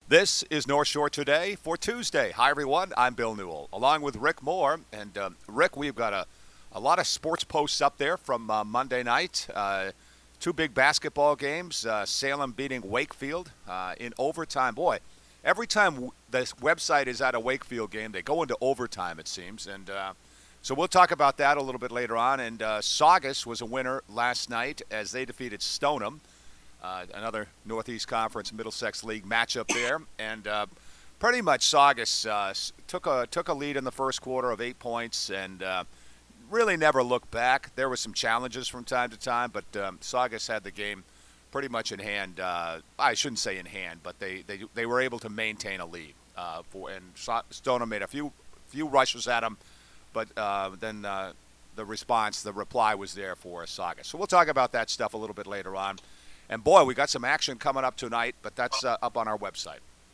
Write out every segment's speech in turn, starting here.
This is North Shore Today for Tuesday. Hi, everyone. I'm Bill Newell, along with Rick Moore. And Rick, we've got a lot of sports posts up there from Monday night. Two big basketball games, Salem beating Wakefield in overtime. Boy, every time this website is at a Wakefield game, they go into overtime, it seems. And so we'll talk about that a little bit later on. And Saugus was a winner last night as they defeated Stoneham. Another Northeast Conference Middlesex League matchup there, and pretty much Saugus took a lead in the first quarter of 8 points, and really never looked back. There were some challenges from time to time, but Saugus had the game pretty much in hand. I shouldn't say in hand, but they were able to maintain a lead. And Stoneham made a few rushes at them, but then the reply was there for Saugus. So we'll talk about that stuff a little bit later on. And boy, we got some action coming up tonight, but that's up on our website.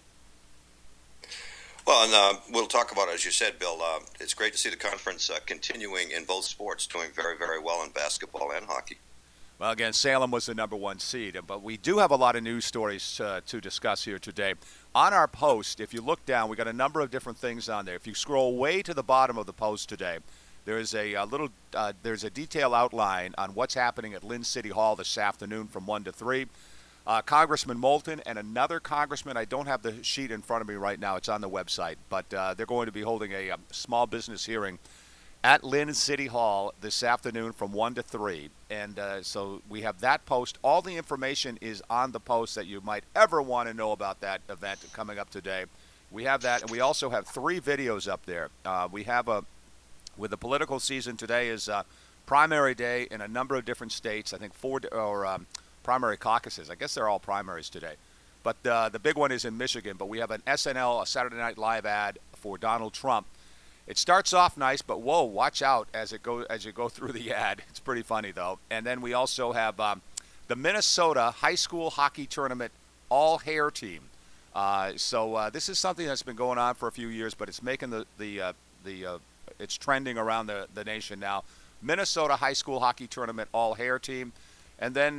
Well, and we'll talk about it, as you said, Bill. It's great to see the conference continuing in both sports, doing very, very well in basketball and hockey. Well, again, Salem was the number one seed, but we do have a lot of news stories to discuss here today. On our post, if you look down, we got a number of different things on there. If you scroll way to the bottom of the post today, there's a detailed outline on what's happening at Lynn City Hall this afternoon from 1 to 3. Congressman Moulton and another congressman, I don't have the sheet in front of me right now, it's on the website, but they're going to be holding a small business hearing at Lynn City Hall this afternoon from 1 to 3. And so we have that post. All the information is on the post that you might ever want to know about that event coming up today. We have that, and we also have 3 videos up there. We have with the political season, today is primary day in a number of different states. I think 4 primary caucuses. I guess they're all primaries today. But the big one is in Michigan. But we have an SNL, a Saturday Night Live ad for Donald Trump. It starts off nice, but whoa, watch out as you go through the ad. It's pretty funny, though. And then we also have the Minnesota High School Hockey Tournament all-hair team. So this is something that's been going on for a few years, but it's making it's trending around the nation now. Minnesota High School Hockey Tournament all-hair team. And then,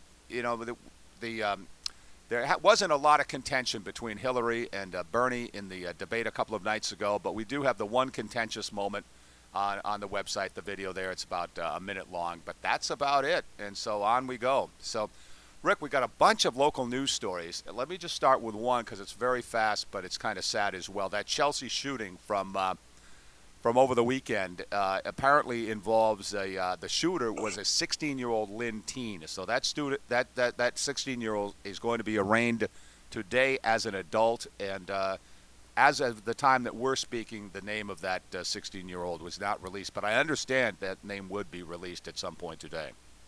there wasn't a lot of contention between Hillary and Bernie in the debate a couple of nights ago, but we do have the one contentious moment on the website, the video there. It's about a minute long, but that's about it. And so on we go. So, Rick, we got a bunch of local news stories. Let me just start with one because it's very fast, but it's kind of sad as well. That Chelsea shooting from over the weekend apparently involves the shooter was a 16-year-old Lynn teen. So that 16-year-old is going to be arraigned today as an adult. And as of the time that we're speaking, the name of that 16-year-old was not released. But I understand that name would be released at some point today.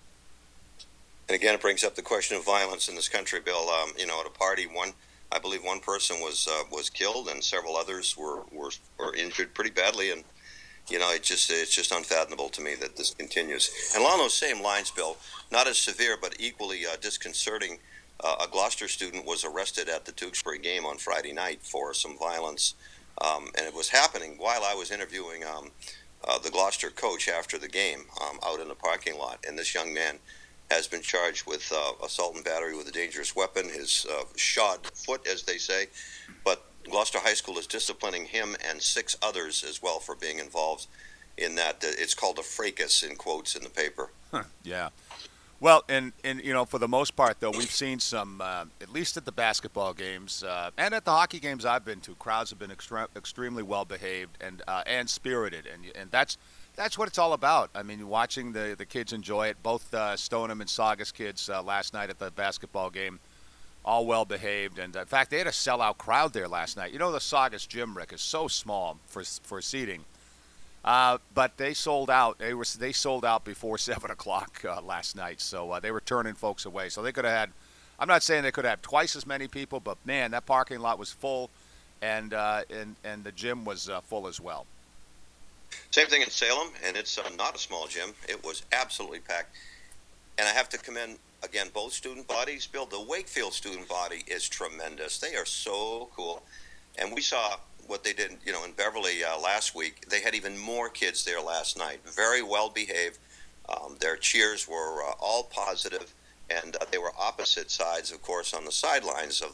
And again, it brings up the question of violence in this country, Bill. At a party, I believe one person was killed and several others were injured pretty badly, and it's just unfathomable to me that this continues. And along those same lines, Bill, not as severe but equally disconcerting, a Gloucester student was arrested at the Tewksbury game on Friday night for some violence, and it was happening while I was interviewing the Gloucester coach after the game out in the parking lot, and this young man has been charged with assault and battery with a dangerous weapon, his shod foot, as they say. But Gloucester High School is disciplining him and 6 others as well for being involved in that. It's called a fracas, in quotes, in the paper. Yeah. Well, and for the most part, though, we've seen some, at least at the basketball games and at the hockey games I've been to, crowds have been extremely well-behaved and spirited. And that's what it's all about. I mean, watching the kids enjoy it. Both Stoneham and Saugus kids last night at the basketball game, all well behaved. And in fact, they had a sellout crowd there last night. The Saugus gym, Rick, is so small for seating, but they sold out. They sold out before 7 o'clock last night. So they were turning folks away. So they could have had. I'm not saying they could have twice as many people, but man, that parking lot was full, and the gym was full as well. Same thing in Salem, and it's not a small gym. It was absolutely packed. And I have to commend, again, both student bodies. Bill, the Wakefield student body is tremendous. They are so cool. And we saw what they did, in Beverly last week. They had even more kids there last night. Very well behaved. Their cheers were all positive, and they were opposite sides, of course, on the sidelines of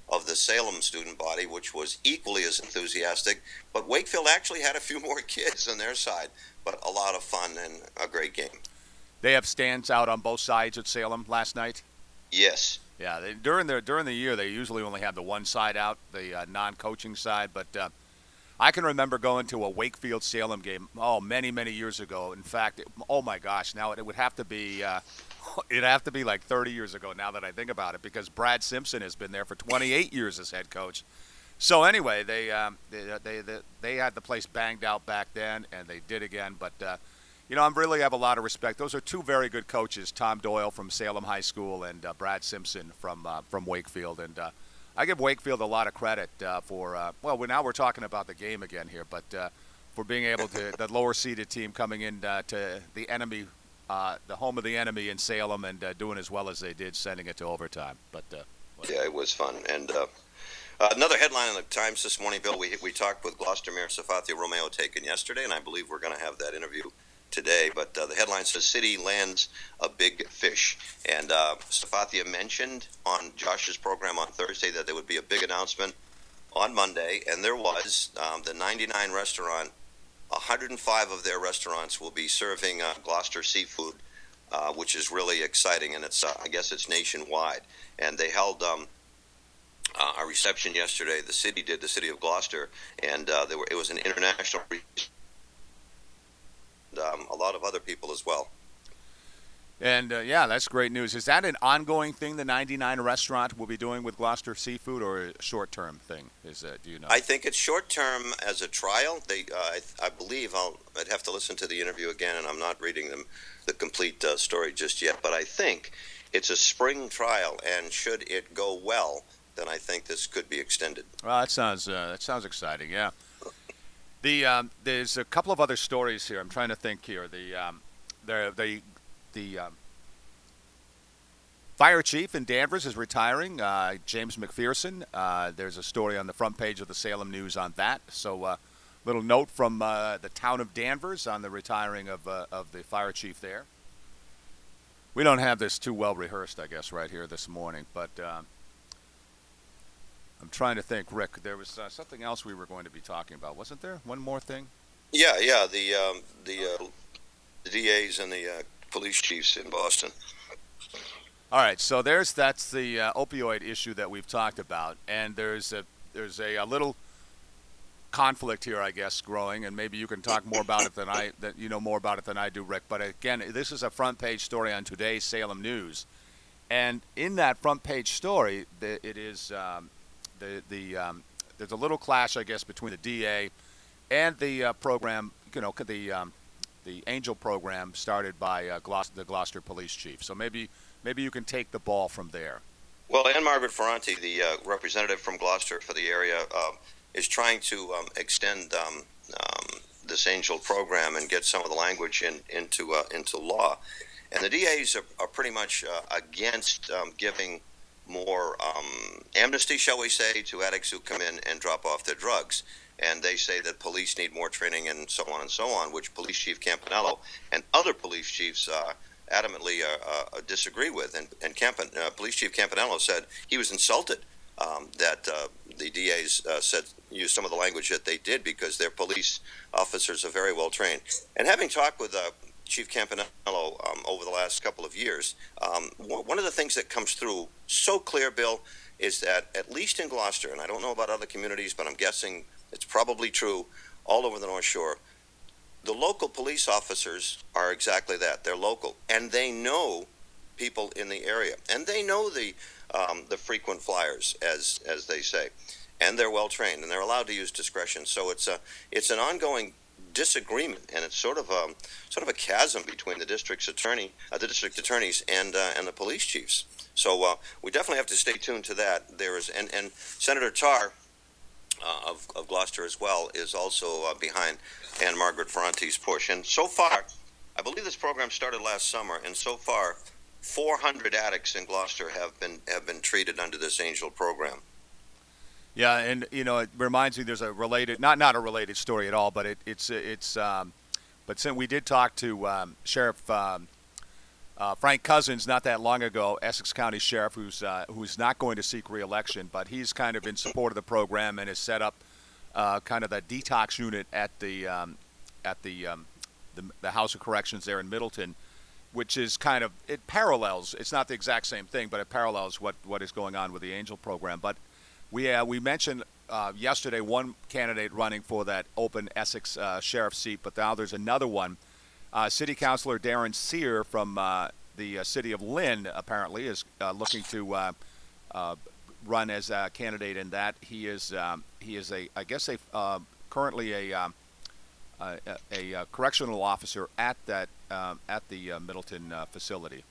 of the Salem student body, which was equally as enthusiastic. But Wakefield actually had a few more kids on their side, but a lot of fun and a great game. They have stands out on both sides at Salem last night. Yes. Yeah, during the year they usually only have the one side out, the non-coaching side. But I can remember going to a Wakefield Salem game many years ago. In fact, oh my gosh, now it would have to be it'd have to be like 30 years ago now that I think about it, because Brad Simpson has been there for 28 years as head coach. So anyway, they had the place banged out back then, and they did again. But I really have a lot of respect. Those are two very good coaches, Tom Doyle from Salem High School and Brad Simpson from Wakefield. And I give Wakefield a lot of credit for, now we're talking about the game again here, but for being able to, the lower-seeded team coming in to the enemy, the home of the enemy in Salem, and doing as well as they did, sending it to overtime. But yeah, it was fun. And another headline in the Times this morning, Bill, we talked with Gloucester Mayor Safathia Romeo Taken yesterday, and I believe we're going to have that interview today. But the headline says, City lands a big fish. And Safathia mentioned on Josh's program on Thursday that there would be a big announcement on Monday, and there was. The 99 restaurant, 105 of their restaurants will be serving Gloucester seafood, which is really exciting, and it's I guess it's nationwide. And they held a reception yesterday. The city of Gloucester, and it was an international reception. A lot of other people as well. And that's great news. Is that an ongoing thing the 99 restaurant will be doing with Gloucester Seafood, or a short-term thing? Do you know? I think it's short-term as a trial. I believe I'd have to listen to the interview again, and I'm not reading the complete story just yet. But I think it's a spring trial, and should it go well, then I think this could be extended. Well, that sounds exciting. Yeah. There's a couple of other stories here. I'm trying to think here. The fire chief in Danvers is retiring, James McPherson. There's a story on the front page of the Salem News on that. So, little note from the town of Danvers on the retiring of the fire chief there. We don't have this too well rehearsed, I guess, right here this morning, but I'm trying to think, Rick. There was something else we were going to be talking about, wasn't there? One more thing. Yeah. The DAs and the police chiefs in Boston. All right. So that's the opioid issue that we've talked about, and there's a little conflict here, I guess, growing, and maybe you can talk more about it than more about it than I do, Rick. But again, this is a front page story on today's Salem News, and in that front page story, it is. There's a little clash, I guess, between the DA and the program, the Angel program started by the Gloucester police chief. So maybe you can take the ball from there. Well, Ann Margaret Ferranti, the representative from Gloucester for the area, is trying to extend this Angel program and get some of the language into law. And the DAs are pretty much against giving more amnesty, shall we say, to addicts who come in and drop off their drugs. And they say that police need more training and so on, which Police Chief Campanello and other police chiefs adamantly disagree with. And Police Chief Campanello said he was insulted that the DAs used some of the language that they did, because their police officers are very well trained. And having talked with Chief Campanello over the last couple of years, one of the things that comes through so clear, Bill, is that at least in Gloucester, and I don't know about other communities, but I'm guessing it's probably true all over the North Shore, the local police officers are exactly that. They're local, and they know people in the area, and they know the frequent flyers, as they say, and they're well trained, and they're allowed to use discretion. So it's an ongoing disagreement, and it's sort of a chasm between the district attorneys and the police chiefs. So we definitely have to stay tuned to that. There is and Senator Tarr of Gloucester as well is also behind Ann Margaret Ferranti's push. And so far, I believe this program started last summer, and so far 400 addicts in Gloucester have been treated under this Angel program. Yeah, and it reminds me. There's a related, not a related story at all, but it's. But since we did talk to Sheriff Frank Cousins, not that long ago, Essex County Sheriff, who's not going to seek re-election, but he's kind of in support of the program and has set up kind of the detox unit at the House of Corrections there in Middleton, which is kind of, it parallels. It's not the exact same thing, but it parallels what is going on with the Angel program. But we mentioned yesterday one candidate running for that open Essex sheriff seat, but now there's another one. City Councilor Darren Sear from the city of Lynn apparently is looking to run as a candidate in that. He is currently a correctional officer at the Middleton facility.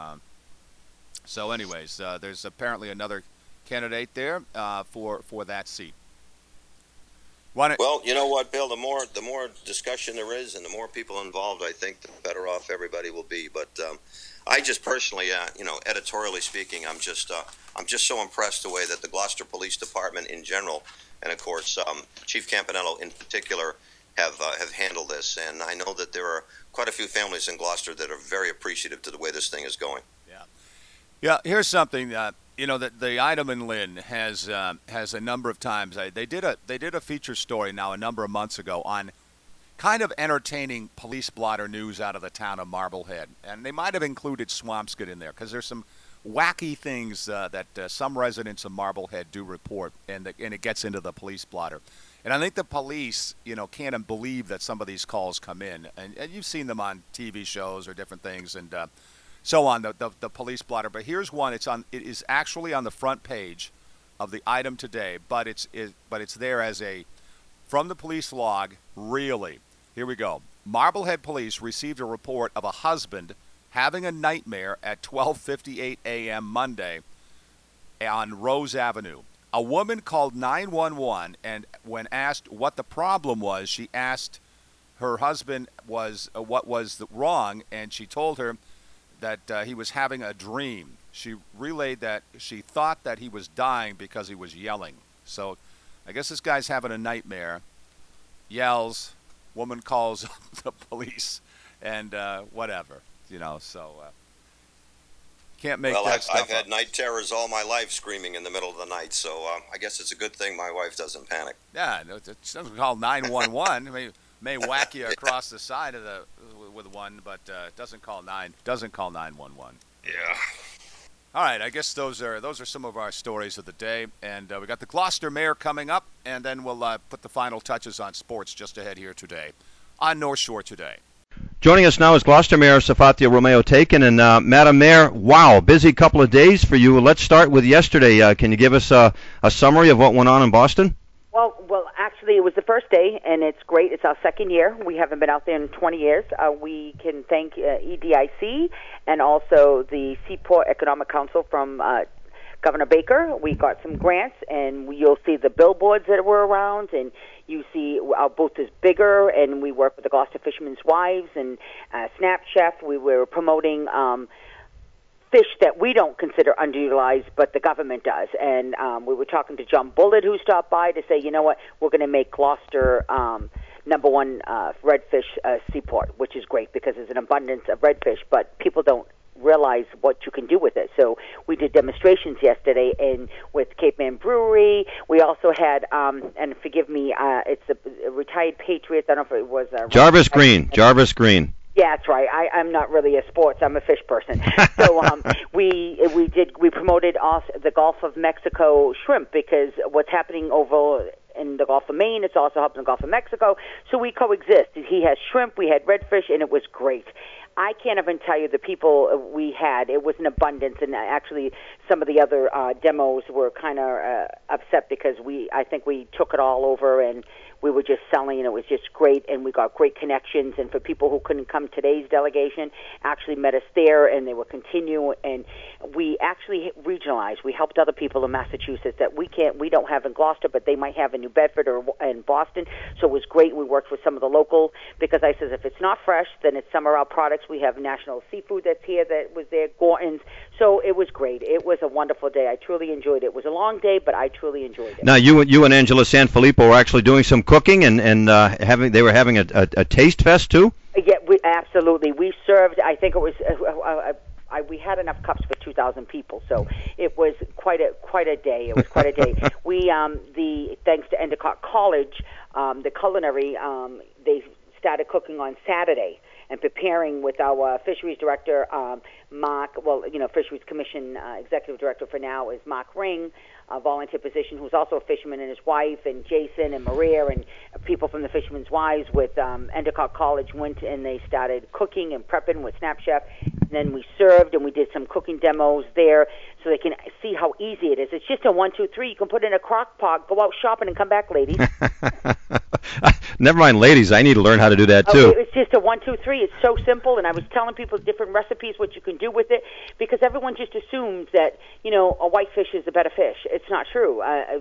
So, anyways, there's apparently another candidate there for that seat. Well, you know what, Bill? The more discussion there is, and the more people involved, I think the better off everybody will be. But I just personally, editorially speaking, I'm just so impressed the way that the Gloucester Police Department in general, and of course Chief Campanello in particular, have handled this. And I know that there are quite a few families in Gloucester that are very appreciative to the way this thing is going. Yeah. Here's something that the item in Lynn has a number of times. They did a feature story now a number of months ago on kind of entertaining police blotter news out of the town of Marblehead, and they might have included Swampscott in there because there's some wacky things that some residents of Marblehead do report, and it gets into the police blotter. And I think the police, can't believe that some of these calls come in, and you've seen them on TV shows or different things, and so on, the police blotter. But here's one. It is actually on the front page of the item today, but it's there as from the police log. Really, here we go. Marblehead police received a report of a husband having a nightmare at 12:58 a.m. Monday on Rose Avenue. A woman called 911, and when asked what the problem was, she asked her husband what was wrong, and she told her that he was having a dream. She relayed that she thought that he was dying because he was yelling. So I guess this guy's having a nightmare, yells, woman calls the police, and whatever, so can't make that stuff I've had up. night terrors all my life, screaming in the middle of the night, so I guess it's a good thing my wife doesn't panic. Yeah, it doesn't call 911. may whack you across the side of with one, but doesn't call 911. Yeah. All right, I guess those are some of our stories of the day, and we got the Gloucester Mayor coming up, and then we'll put the final touches on sports just ahead here today on North Shore Today. Joining us now is Gloucester Mayor Safathia Romeo-Taken, and Madam Mayor, wow, busy couple of days for you. Let's start with yesterday. Can you give us a summary of what went on in Boston? Well, actually, it was the first day, and it's great. It's our second year. We haven't been out there in 20 years. We can thank EDIC and also the Seaport Economic Council from Governor Baker. We got some grants, and you'll see the billboards that were around, and you see our booth is bigger, and we work with the Gloucester Fishermen's Wives and Snap Chef. We were promoting fish that we don't consider underutilized, but the government does. And we were talking to John Bullard, who stopped by to say, you know what, we're going to make Gloucester number one redfish seaport, which is great because there's an abundance of redfish, but people don't realize what you can do with it. So we did demonstrations yesterday and with Cape Man Brewery. We also had, and forgive me, it's a retired Patriots. I don't know if it was Jarvis Green. Yeah, that's right. I'm not really a sports. I'm a fish person. So we promoted also the Gulf of Mexico shrimp because what's happening over in the Gulf of Maine, it's also happening in the Gulf of Mexico. So we coexist. He has shrimp, we had redfish, and it was great. I can't even tell you the people we had. It was an abundance, and actually some of the other demos were kind of upset because I think we took it all over and we were just selling, and it was just great, and we got great connections. And for people who couldn't come, today's delegation actually met us there, and they will continue. And we actually regionalized. We helped other people in Massachusetts that we don't have in Gloucester, but they might have in New Bedford or in Boston. So it was great. We worked with some of the local, because I says if it's not fresh, then it's some of our products. We have National Seafood that's here that was there, Gorton's. So it was great. It was a wonderful day. I truly enjoyed it. It was a long day, but I truly enjoyed it. Now you and Angela Sanfilippo were actually doing some cooking and they were having a taste fest too? Yeah, absolutely. We served, I think it was, we had enough cups for 2,000 people, so it was quite a day. It was quite a day. Thanks to Endicott College, the culinary, they started cooking on Saturday and preparing with our fisheries director, Mark, Fisheries Commission executive director for now is Mark Ring, a volunteer position, who's also a fisherman, and his wife, and Jason and Maria, and people from the Fishermen's Wives with Endicott College went and they started cooking and prepping with Snap Chef. And then we served and we did some cooking demos there so they can see how easy it is. It's just a 1, 2, 3. You can put it in a crock pot, go out shopping and come back, ladies. Never mind, ladies. I need to learn how to do that too. Okay, it's just a 1, 2, 3. It's so simple, and I was telling people different recipes, what you can do with it, because everyone just assumes that a white fish is a better fish. It's not true.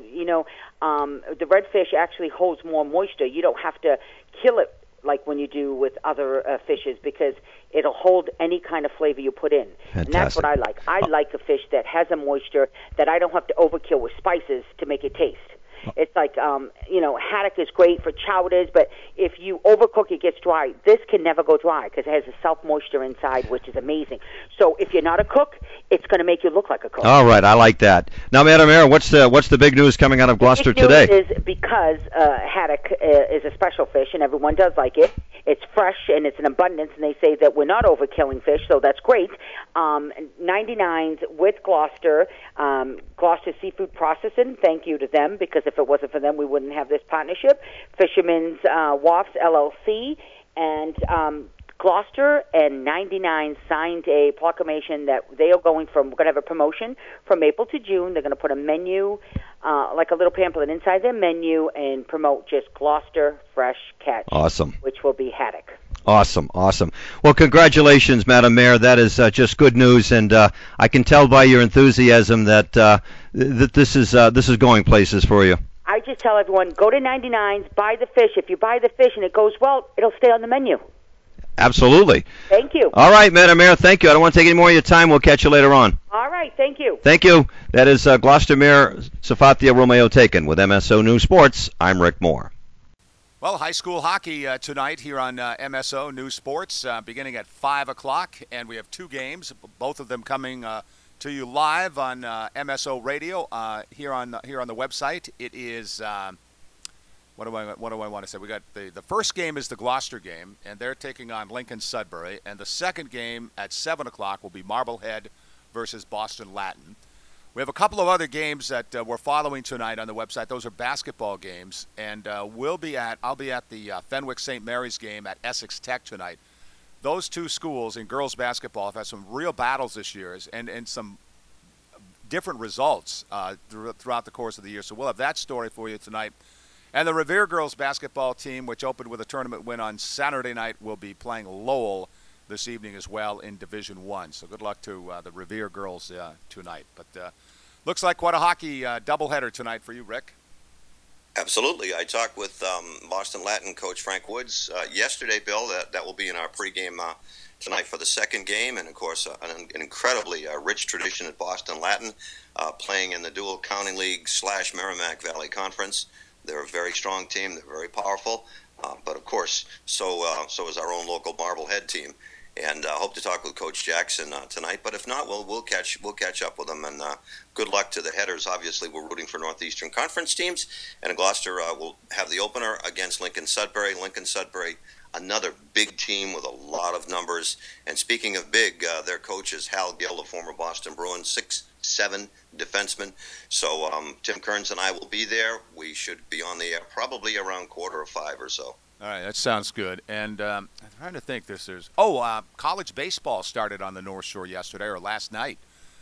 The red fish actually holds more moisture. You don't have to kill it like when you do with other fishes, because it'll hold any kind of flavor you put in. Fantastic. And that's what I like. I like a fish that has a moisture that I don't have to overkill with spices to make it taste. It's like, haddock is great for chowders, but if you overcook, it gets dry. This can never go dry because it has a self-moisture inside, which is amazing. So if you're not a cook, it's going to make you look like a cook. All right, I like that. Now, Madam Mayor, what's the big news coming out of Gloucester today? The big news is because haddock is a special fish, and everyone does like it. It's fresh, and it's an abundance, and they say that we're not overkilling fish, so that's great. 99s with Gloucester, Gloucester Seafood Processing, thank you to them, because if it wasn't for them, we wouldn't have this partnership. Fisherman's Wharfs, LLC, and Gloucester and 99 signed a proclamation that they are we're going to have a promotion from April to June. They're going to put a menu, like a little pamphlet inside their menu, and promote just Gloucester Fresh Catch. Awesome. Which will be haddock. Awesome. Well, congratulations, Madam Mayor. That is just good news, and I can tell by your enthusiasm that that this is going places for you. I just tell everyone, go to 99's, buy the fish. If you buy the fish and it goes well, it'll stay on the menu. Absolutely. Thank you. All right, Madam Mayor, thank you. I don't want to take any more of your time. We'll catch you later on. All right, thank you. Thank you. That is Gloucester Mayor Safathia Romeo Taken. With MSO News Sports, I'm Rick Moore. Well, high school hockey tonight here on MSO News Sports, beginning at 5 o'clock, and we have two games, both of them coming to you live on MSO Radio here on the website. It is what do I want to say? We got the first game is the Gloucester game, and they're taking on Lincoln Sudbury, and the second game at 7 o'clock will be Marblehead versus Boston Latin. We have a couple of other games that we're following tonight on the website. Those are basketball games, and I'll be at the Fenwick St. Mary's game at Essex Tech tonight. Those two schools in girls basketball have had some real battles this year, and some different results throughout the course of the year. So we'll have that story for you tonight. And the Revere girls basketball team, which opened with a tournament win on Saturday night, will be playing Lowell this evening as well in Division One. So good luck to the Revere girls tonight. But looks like quite a hockey doubleheader tonight for you, Rick. Absolutely. I talked with Boston Latin coach Frank Woods yesterday, Bill. That will be in our pregame tonight for the second game. And, of course, an incredibly rich tradition at Boston Latin, playing in the Dual County League / Merrimack Valley Conference. They're a very strong team. They're very powerful. But, of course, so is our own local Marblehead team. And I hope to talk with Coach Jackson tonight. But if not, we'll catch up with them. And good luck to the headers. Obviously, we're rooting for Northeastern Conference teams. And Gloucester will have the opener against Lincoln Sudbury. Lincoln Sudbury, another big team with a lot of numbers. And speaking of big, their coach is Hal Gill, the former Boston Bruin, 6'7" defenseman. So Tim Kearns and I will be there. We should be on the air probably around 4:45 or so. All right, that sounds good. And I'm trying to think. College baseball started on the North Shore yesterday or last night.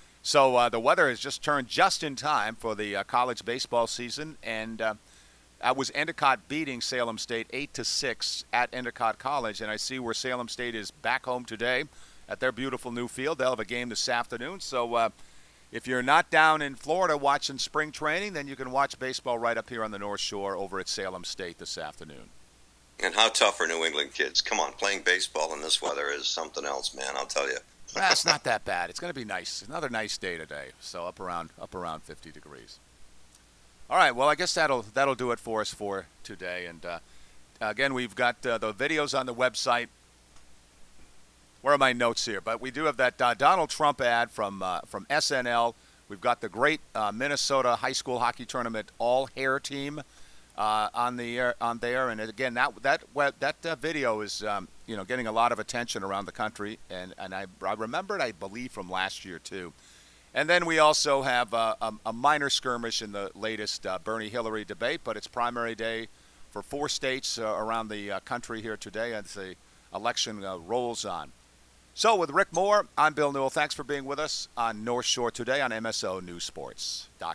So the weather has just turned just in time for the college baseball season. And that was Endicott beating Salem State 8-6 at Endicott College. And I see where Salem State is back home today at their beautiful new field. They'll have a game this afternoon. So if you're not down in Florida watching spring training, then you can watch baseball right up here on the North Shore over at Salem State this afternoon. And how tough are New England kids? Come on, playing baseball in this weather is something else, man, I'll tell you. Well, it's not that bad. It's going to be nice. Another nice day today. So up around 50 degrees. All right, well, I guess that'll do it for us for today. And again, we've got the videos on the website. Where are my notes here? But we do have that Donald Trump ad from SNL. We've got the great Minnesota high school hockey tournament all-hair team on there. And again, that video is getting a lot of attention around the country. And I remembered, I believe, from last year too. And then we also have a minor skirmish in the latest Bernie-Hillary debate, but it's primary day for 4 states around the country here today as the election rolls on. So with Rick Moore, I'm Bill Newell. Thanks for being with us on North Shore today on MSO News Sports.com.